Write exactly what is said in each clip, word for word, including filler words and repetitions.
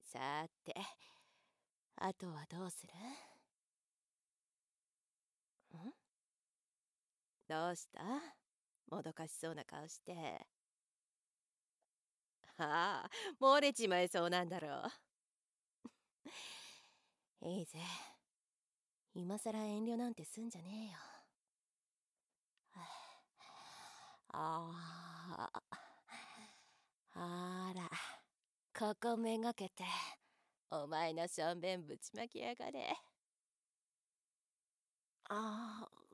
さーて、あとはどうする？ん？どうした？もどかしそうな顔して。はあ、漏れちまいそうなんだろう。いいぜ。今さら遠慮なんてすんじゃねえよ。ああ、あら、ここめがけてお前のしょんべんぶちまきやがれ。ああ。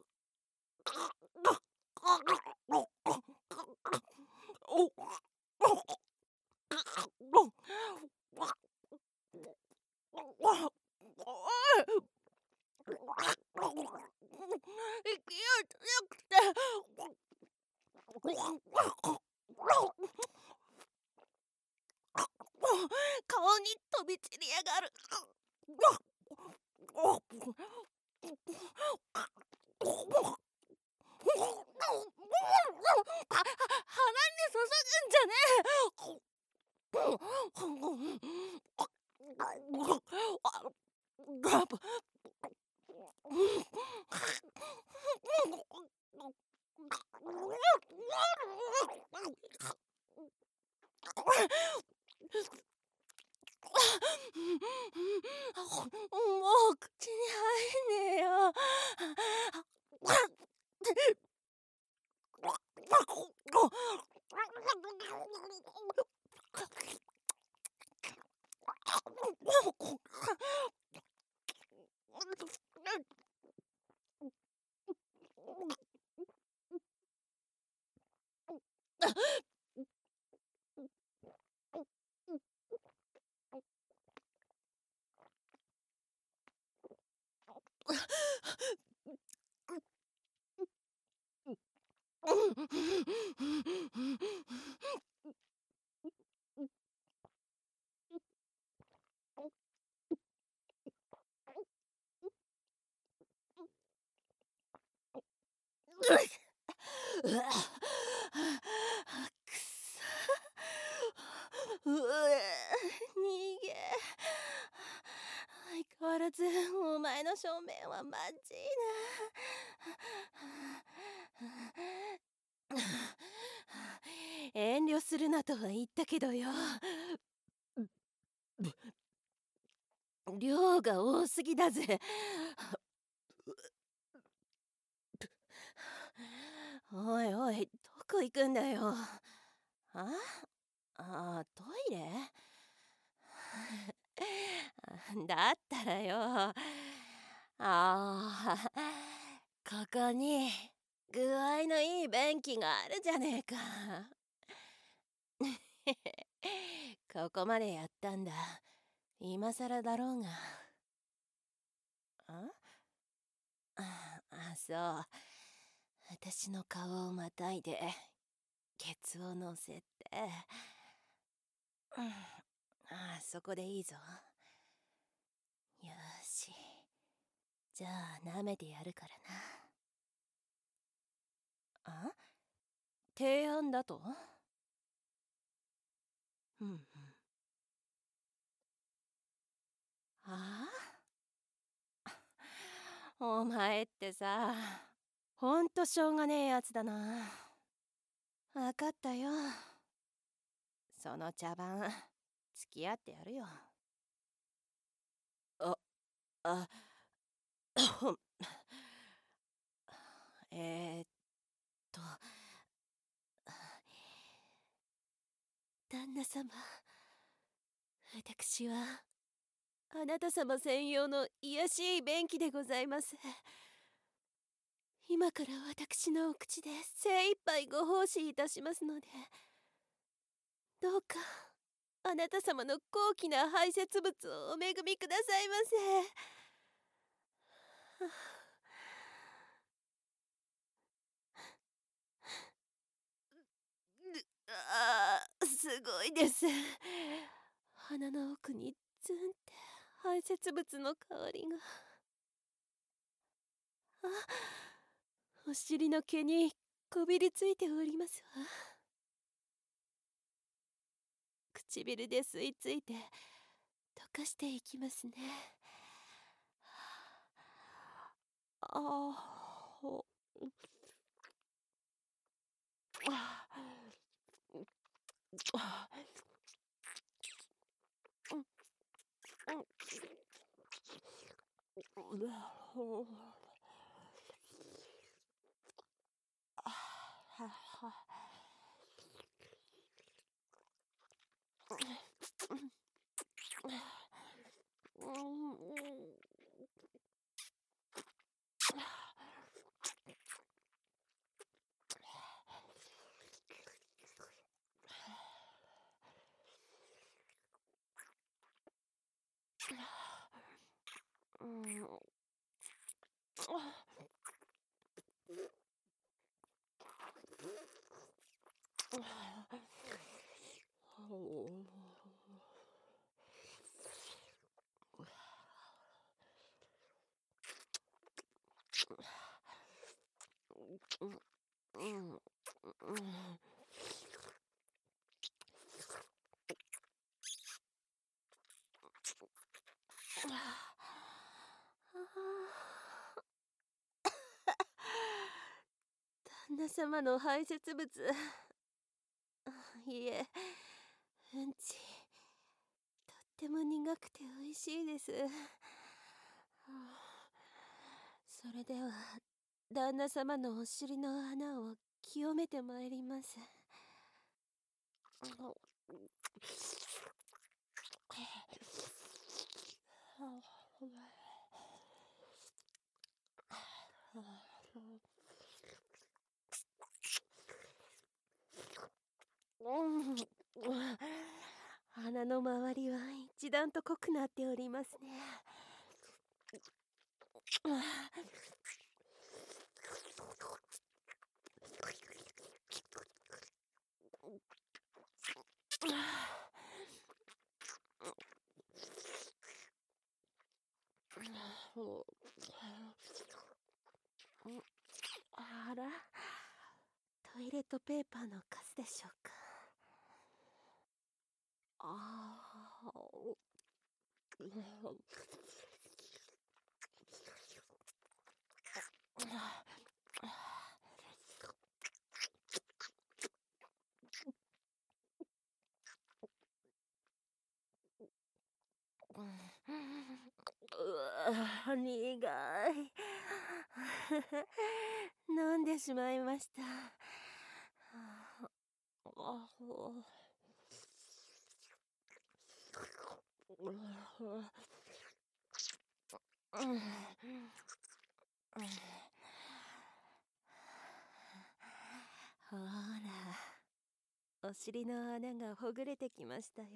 顔に飛び散りやがる。腹に注ぐんじゃねえ。もう口に入んねえよ。うわくそ、うえ逃げ。相変わらずお前の正面はまずいな。遠慮するなとは言ったけどよ、量が多すぎだぜ。おいおい、どこ行くんだよ。ああ、トイレだったらよ、ああ、ここに具合のいい便器があるじゃねえか。ここまでやったんだ。今さらだろうが。ああ、そう。私の顔をまたいでケツを乗せて、うん、ああ、そこでいいぞ。よし、じゃあ舐めてやるからな。あ？提案だと？うんうん。ああ、お前ってさ、ほんとしょうがねえやつだな。わかったよ。その茶番付き合ってやるよ。あ、あ、えーっと旦那様、私はあなた様専用の癒しい便器でございます。今から私のお口で精一杯ご奉仕いたしますので、どうかあなた様の高貴な排泄物をお恵みくださいませ。ああ、すごいです。鼻の奥にツンって排泄物の香りが。あ、お尻の毛にこびりついておりますわ。唇で吸い付いて溶かしていきますね。ああ、ほああうんうんうわほあははうんうんうん旦那様の排泄物、いえ、うんち、とっても苦くて美味しいです。それでは、旦那様のお尻の穴を清めてまいります。鼻の周りは一段と濃くなっておりますね。あら、トイレットペーパーの数でしょうか。ああ、うわ、苦い。飲んでしまいました。あほら、お尻の穴がほぐれてきましたよ。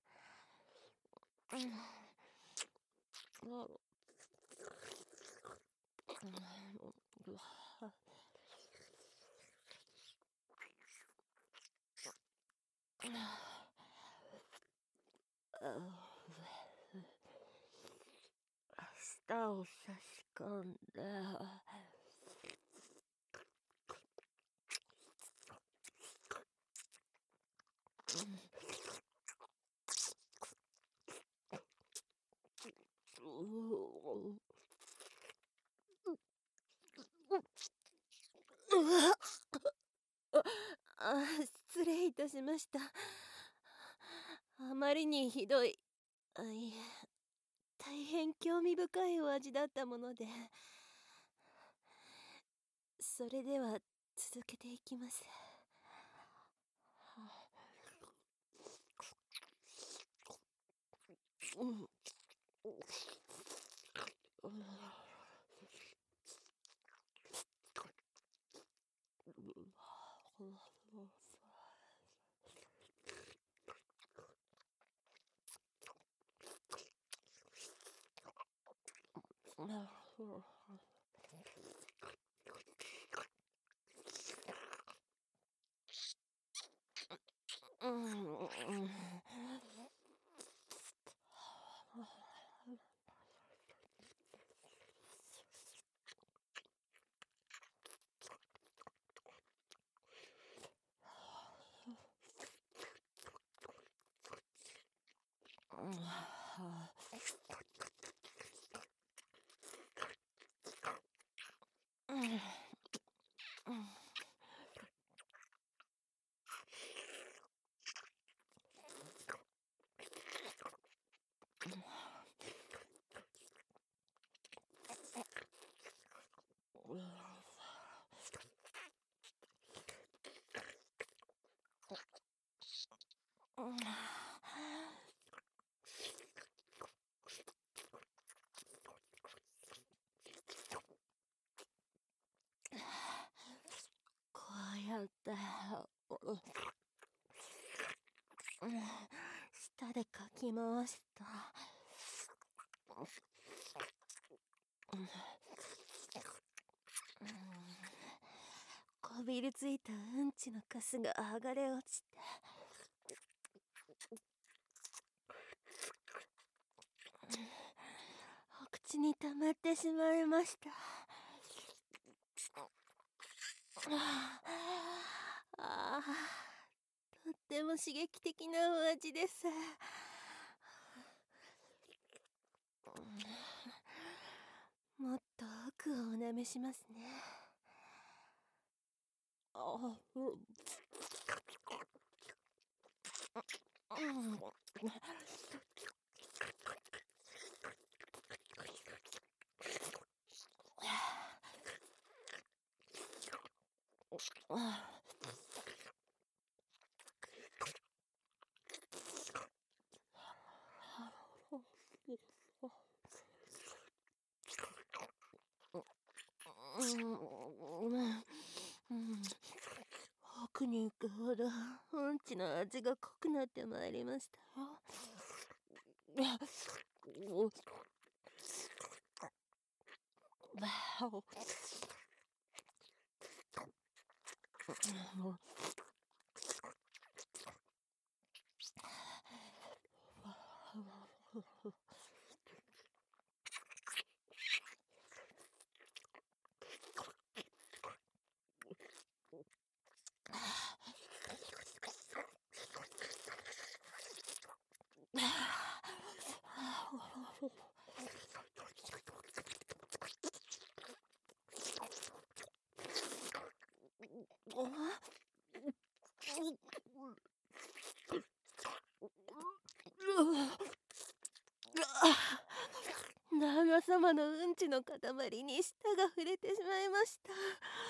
舌を差し込んで、あ、失礼いたしました。あまりにひどい、あ、いえ、大変興味深いお味だったもので。それでは続けていきます。うん。 こうやって舌でかき回したこびりついたうんちのカスが剥がれ落ちて、お口に溜まってしまいました。ああ、とっても刺激的なお味です。もっと奥をおなめしますね。あう奥に行くほどうんちの味が濃くなってまいりましたよ。旦那様のうんちの塊に舌が触れてしまいました。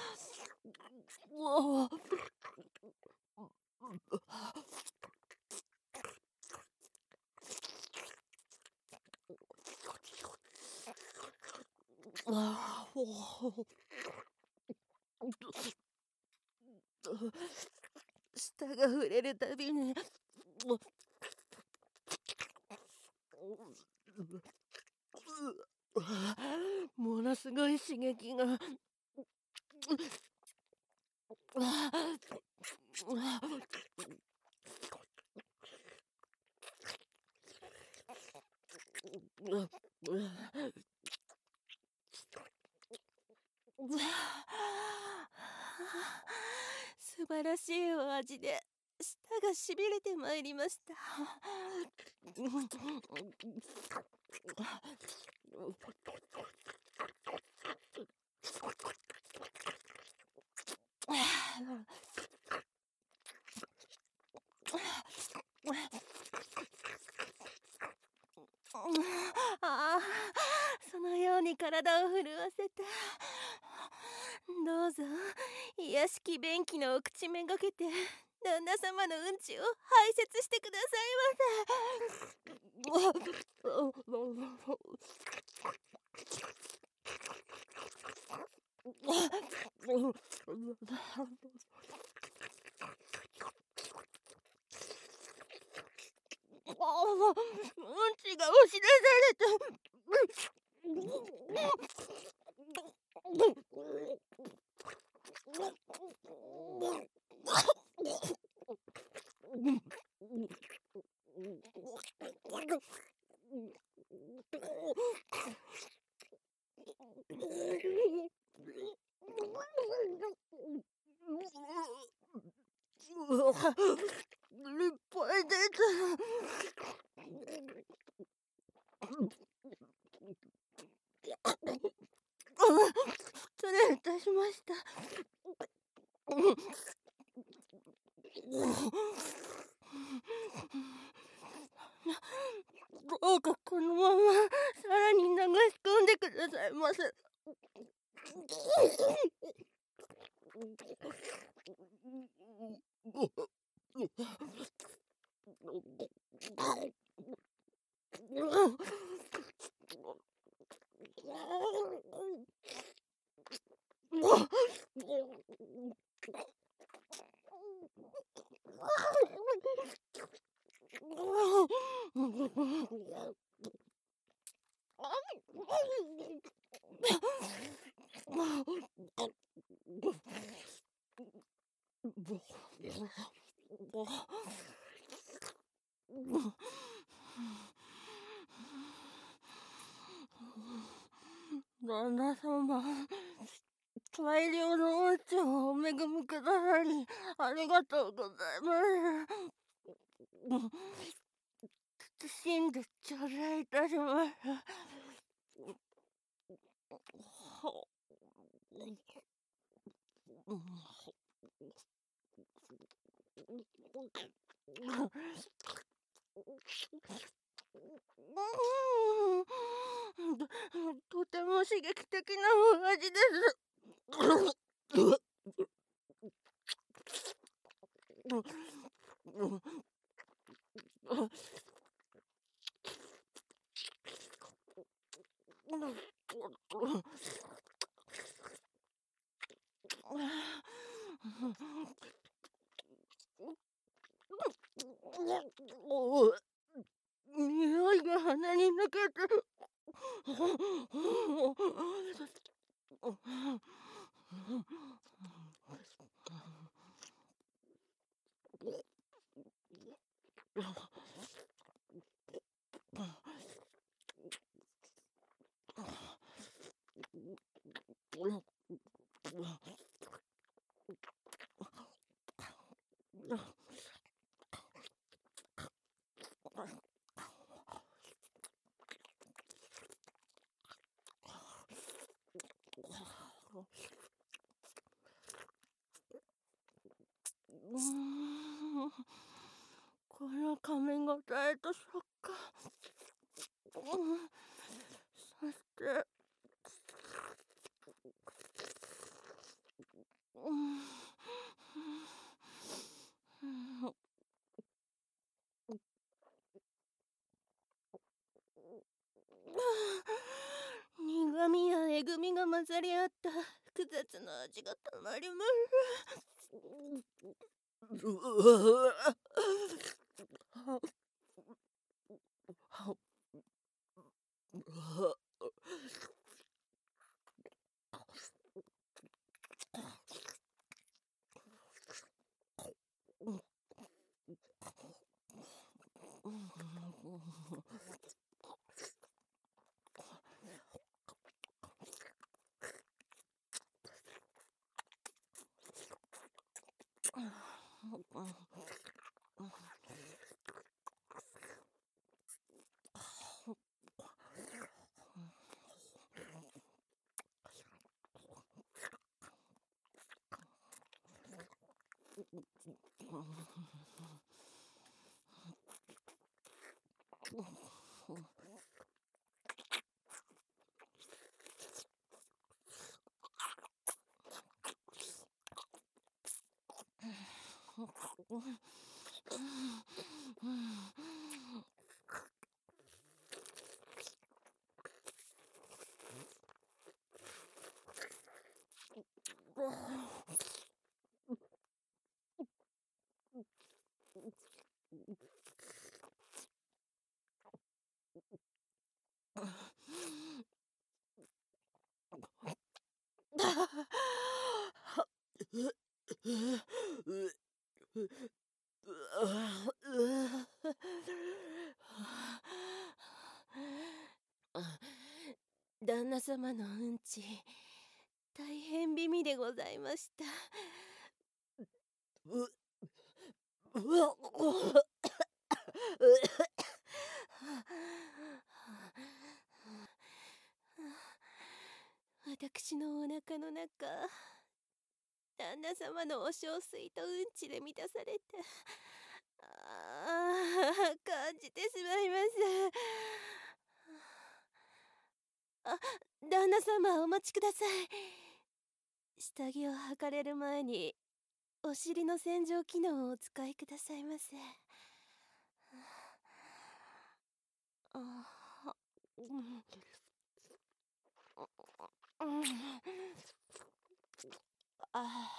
舌が触れるたびにものすごい刺激が素晴らしいお味で舌がしびれてまいりました。ああ、そのように体を震わせて、どうぞ癒しき便器のお口めがけて旦那様のうんちを排泄してくださいませ。うんちが押し出された。立派です。 しました。どうかこのままさらに流し込んでくださいませ。旦那様、大量のお茶をお恵みくださりありがとうございます。謹んで頂戴いたします。とても刺激的なお味です。匂いが鼻に抜けてこの噛み応えと食感、そして苦味やえぐみが混ざり合った複雑な味がたまりま旦那様のうんち、大変美味でございました。 私のお腹の中、旦那様のお小水とうんちで満たされて、ああ、感じてしまいます。あ、旦那様お待ちください。下着を履かれる前にお尻の洗浄機能をお使いくださいませ。ああ、うん、うん、あ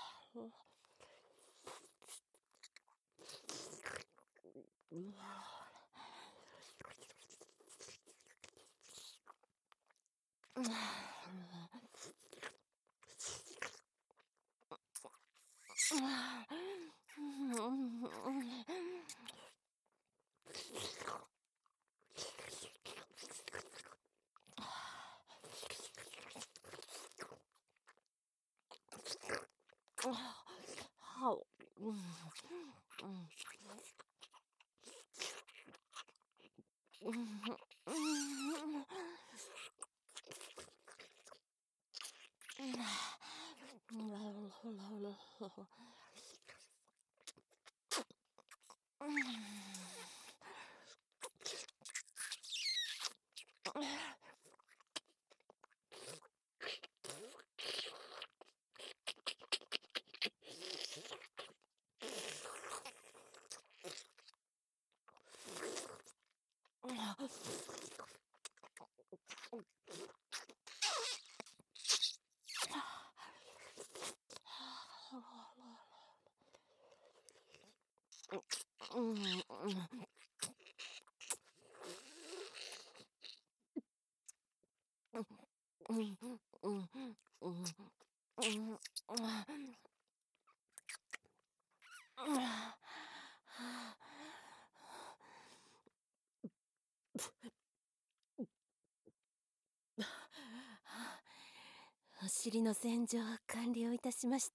お尻の洗浄完了いたしました。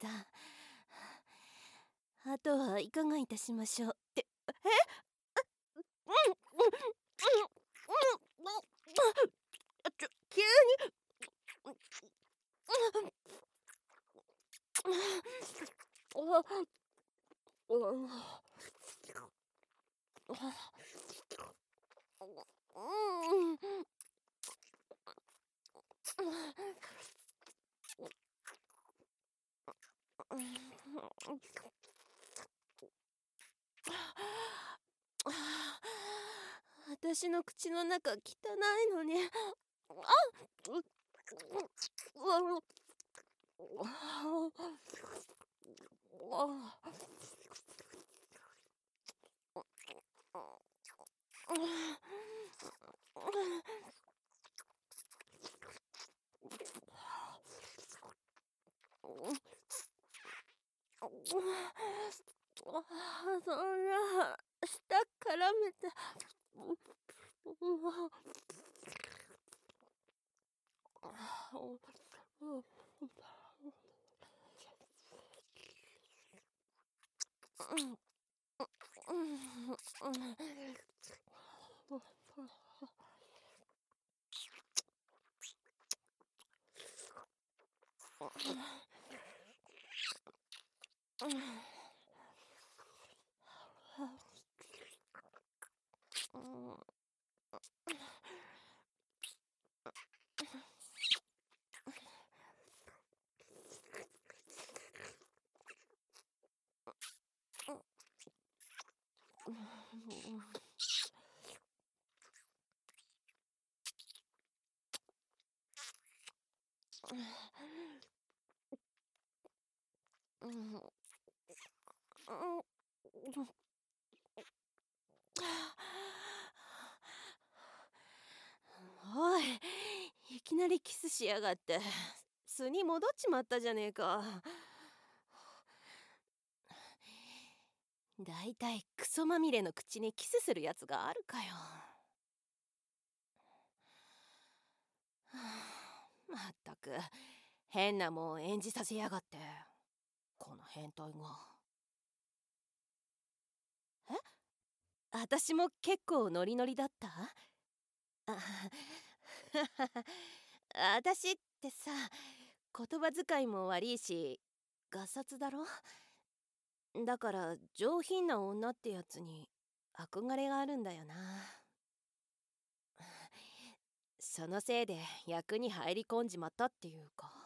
あとはいかがいたしましょう。って、え、うんうんうんうん、ちょ、急に、私の口の中汚いのに、あっ、う、う、う、そんな舌絡めて、おい、いきなりキスしやがって素に戻っちまったじゃねえか。だいたいクソまみれの口にキスするやつがあるかよ。まったく変なもん演じさせやがって、この変態が。え、私も結構ノリノリだった？あ私ってさ、 言葉遣いも悪いしガサツだろ。だから上品な女ってやつに憧れがあるんだよな。そのせいで役に入り込んじまったっていうか。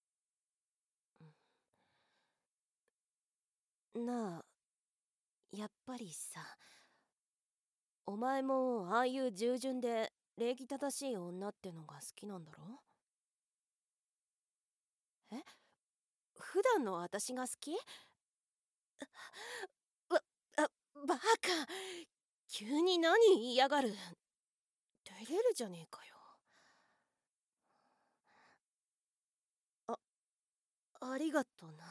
なあ、やっぱりさ、お前もああいう従順で礼儀正しい女ってのが好きなんだろ？え？普段の私が好き？わ、あ、バカ。急に何言いやがる。照れるじゃねえかよ。あ、ありがとな。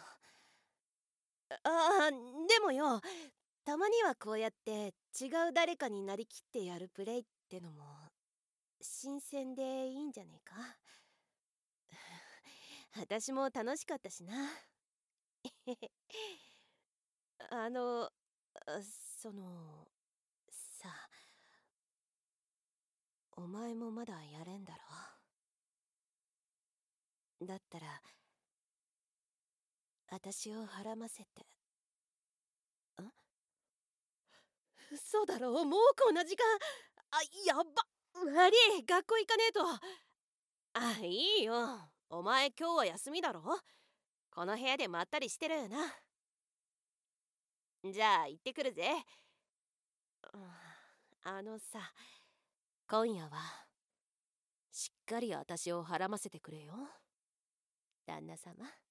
ああ、でもよ、たまにはこうやって違う誰かになりきってやるプレイってのも新鮮でいいんじゃねえか。私も楽しかったしな。あの、その、さ、お前もまだやれんだろ。だったら、私をはらませて。ん？嘘だろ、もうこんな時間。あ、やっば。悪い、学校行かねえと。あ、いいよ。お前今日は休みだろ。この部屋でまったりしてるよな。じゃあ行ってくるぜ。あのさ、今夜はしっかり私をはらませてくれよ、旦那様。